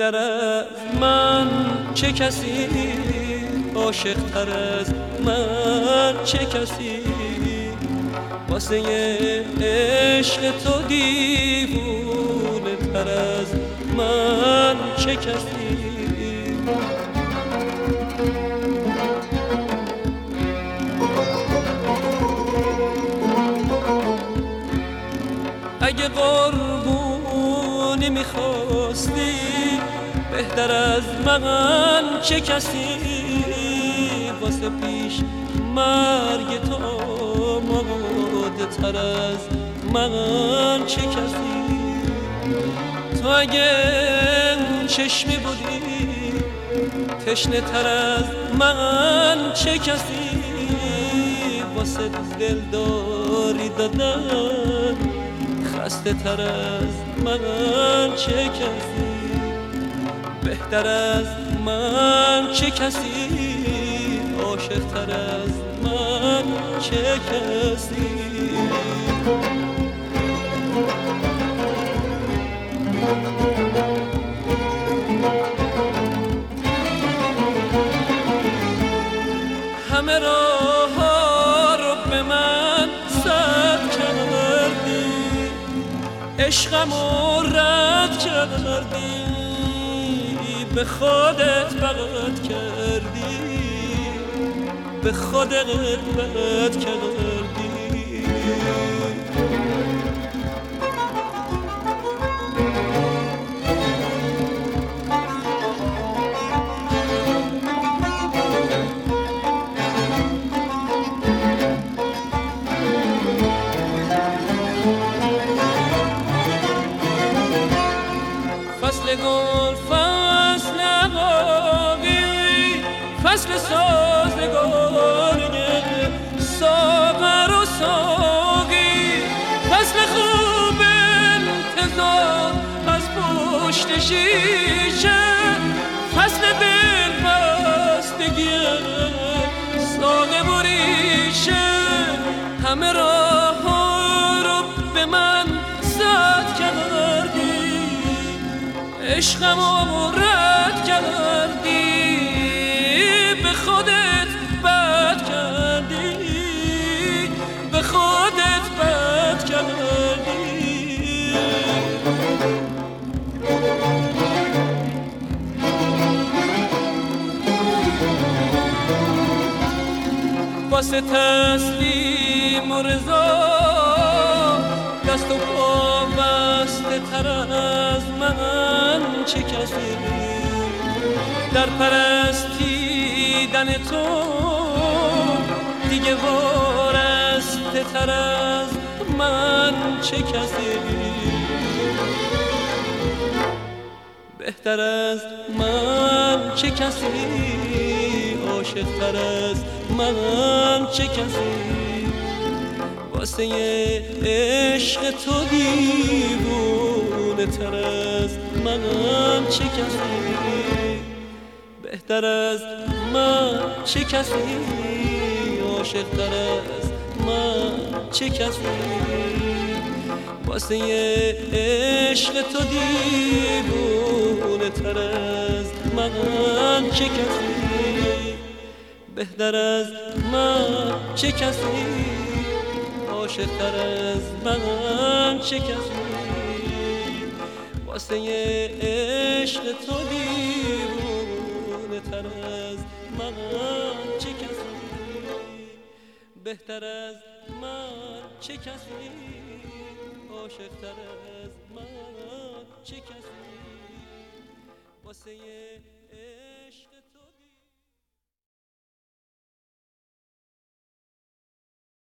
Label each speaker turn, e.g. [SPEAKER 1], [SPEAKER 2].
[SPEAKER 1] بهتر از من چه کسی، عاشق تر از من چه کسی، واسه عشق تو دیوونه تر از من چه کسی. اگه قربونی میخواستی بهتر از من چه کسی، واسه پیش مرگ تو آماده تر از من چه کسی. تو اگه چشمی بودی تشنه تر از من چه کسی، واسه دلداری دادن خسته تر از من چه کسی. بهتر از من چه کسی، عاشق تر از من چه کسی. همه راه ها رو به من سد کردی، عشقمو رد کردی، به خودت بغت کردی، به خودت بغت کردی. فصل گل فصل عقاقی، فصل سازگاری ساغر و ساقی، فصل خوب انتظار از پشت شیشه، فصل دل بستگی ساقه و ریشه. همه راه ها رو به من سد کردی، عشقمو رد کردی، به خودت بد کردی، به خودت بد کردی. واسه تسلیم و رضا دست و پا بسته تر از من چه کسی، در پرستیدن تو دیگه وارسته تر از من چه کسی. بهتر از من چه کسی، عاشق تر از من چه کسی، واسه عشق تو دیوونه تر از من چه کسی. بهتر از من چه کسی، عاشق تر از من چه کسی، واسه عشق تو دیوونه تر از من چه کسی. بهتر از من چه کسی، عاشق تر از من چه کسی، واسه عشق تو دیوونه تر از من چه کسی. بهتر از من چه کسی، عاشق تر از من چه کسی، واسه